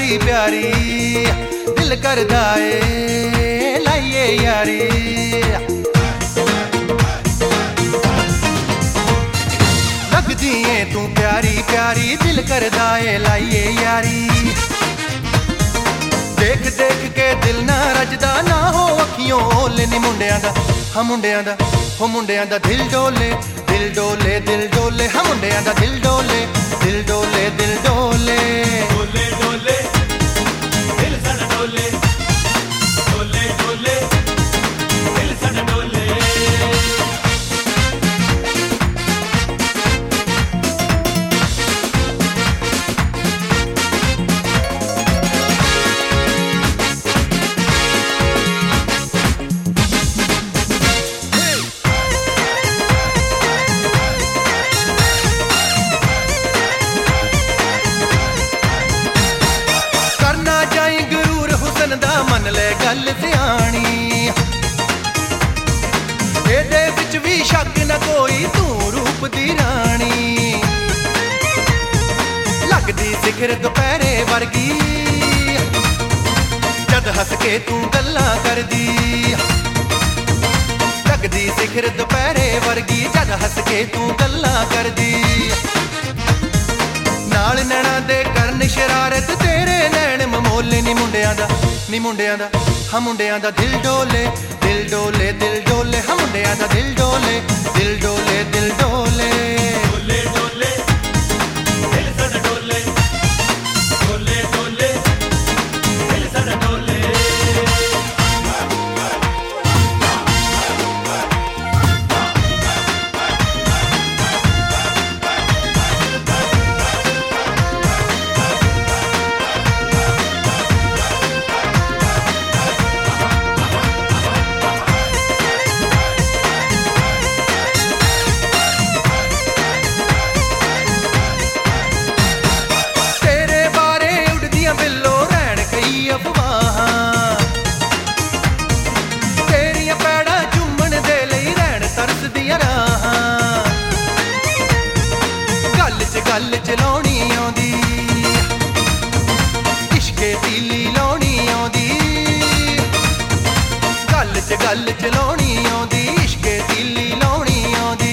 प्यारी प्यारी दिल करदा ए लाइए यारी। लगदी ऐ तू प्यारी प्यारी दिल करदा ए लाइए यारी। देख देख के दिल ना रजदा ना हो अखियों ओले नी मुंडियां दा हाँ मुंडियां दा हो मुंडियां दा दिल डोले दिल डोले दिल डोले हाँ मुंडियां दा दिल डोले दिल डोले दिल डोले डोले डोले दिल साडा डोले डोले डोले दिल साडा डोले। मन ले गल सियाणी एदे विच भी शक न कोई तू रूप दी रानी। लगदी सिखर दोपहरे वर्गी जद हस के तू गल्लां करदी। लगदी सिखर दोपहरे वर्गी जद हस के तू गल्लां करदी। नाल नैना दे करन शरारत तेरे नैन ममोले नी मुंडियां दा नी मुंडियां दा हाँ मुंडियां दा दिल डोले दिल डोले दिल डोले हाँ मुंडियां दा दिल डोले दिल डोले दिल डोले डोले डोले दिल साडा डोले डोले डोले दिल साडा डोले। गल चलाउणी आउंदी इश्के तीली लाउणी आउंदी। गल चलाउणी आउंदी इश्के तीली लाउणी आउंदी।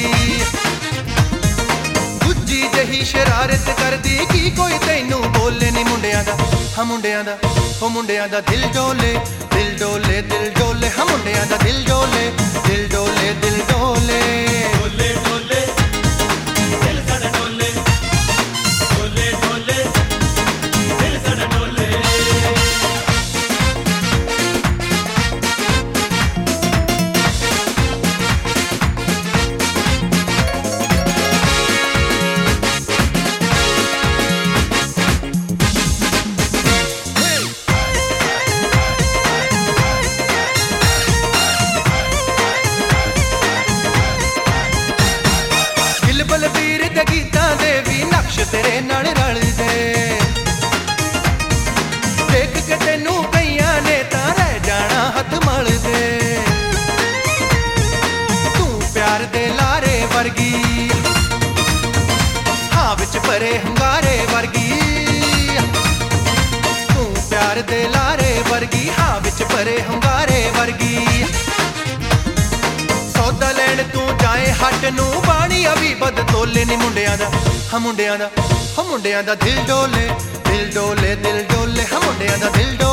गुज्जी जही शरारत करदी की कोई तैनू बोले नी मुंडियां दा हाँ मुंडियां दा हो मुंडियां दा दिल डोले दिल डोले दिल डोले हाँ मुंडियां दा दिल डोले दिल डोले दिल डोले डोले डोले दिल साडा डोले डोले डोले दिल साडा डोले। बलबीर दे गीतां दे भी नक्श तेरे नाल रलदे। देख के तैनू कईयां ने तां रह जाना हथ मलदे। तू प्यार दे लारे वर्गी हाँ विच भरे हंगारे वर्गी। तू प्यार दे लारे वर्गी हाँ विच भरे हंगारे वर्गी। सौदा लैण तू जाए हट नू बाणी अभी बद तोले नी मुंडियां दा हाँ मुंडियां दा हो मुंडियां दा दिल डोले दिल डोले दिल डोले हाँ मुंडियां दा दिल डोले।